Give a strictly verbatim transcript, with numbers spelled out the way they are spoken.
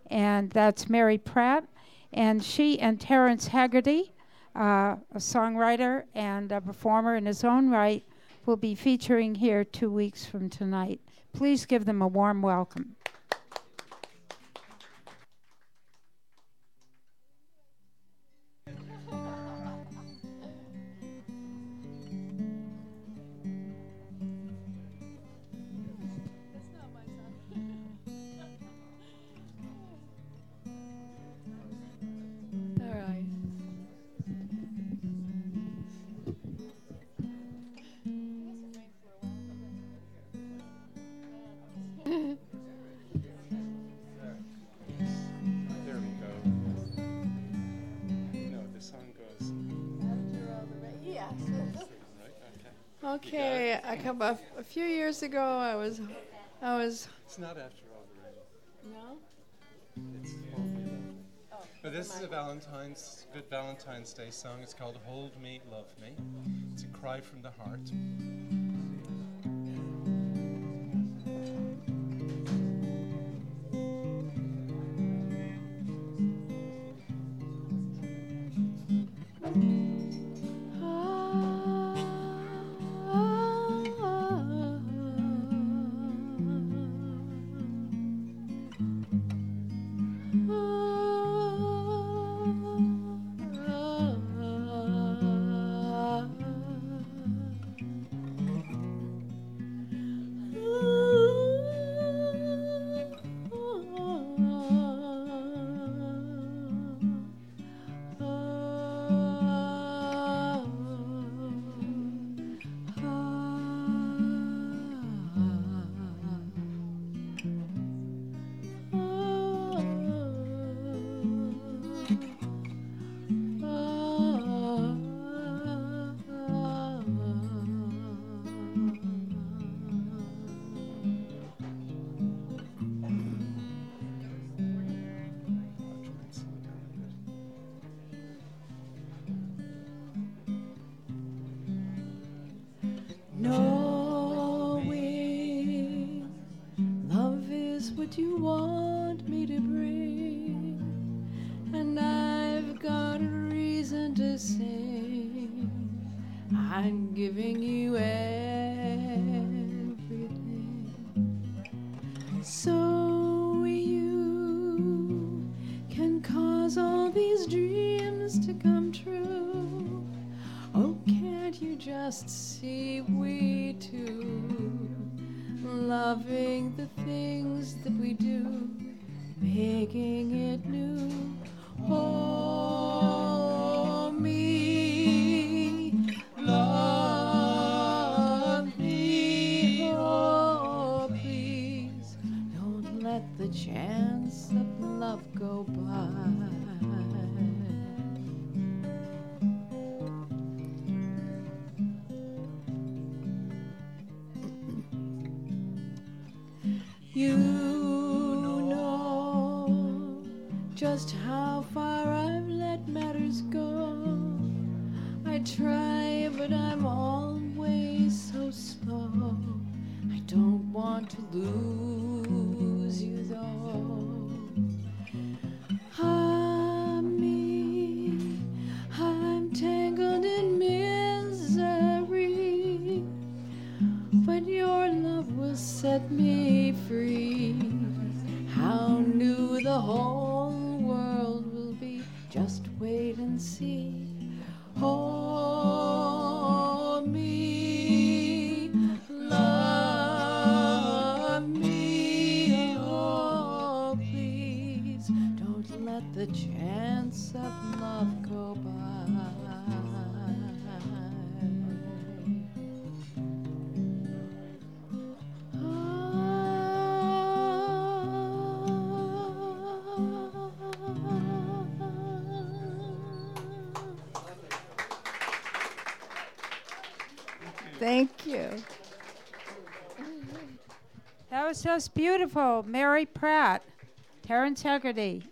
and that's Mary Pratt. And she and Terrence Haggerty, uh, a songwriter and a performer in his own right, will be featuring here two weeks from tonight. Please give them a warm welcome. Okay, I come a, a few years ago. I was, I was. It's not After All the Rain. No. It's Hold Me Love. Oh, but this is a Valentine's, good Valentine's Day song. It's called Hold Me, Love Me. It's a cry from the heart. You want me to bring, and I've got a reason to sing. I'm giving you everything, so you can cause all these dreams to come true. Oh, can't you just see we two loving the things that we do, making it new? Hold me, love me, oh please, don't let the chance of love go by. You know just how far I've let matters go. I try, but I'm always so slow. I don't want to lose you though. Ah, me, I'm tangled in misery, but your love will set me free. How new the whole world will be. Just wait and see. Hold me, love me, oh please, don't let the chance of love go by. Thank you. That was just beautiful. Mary Pratt, Terrence Haggerty,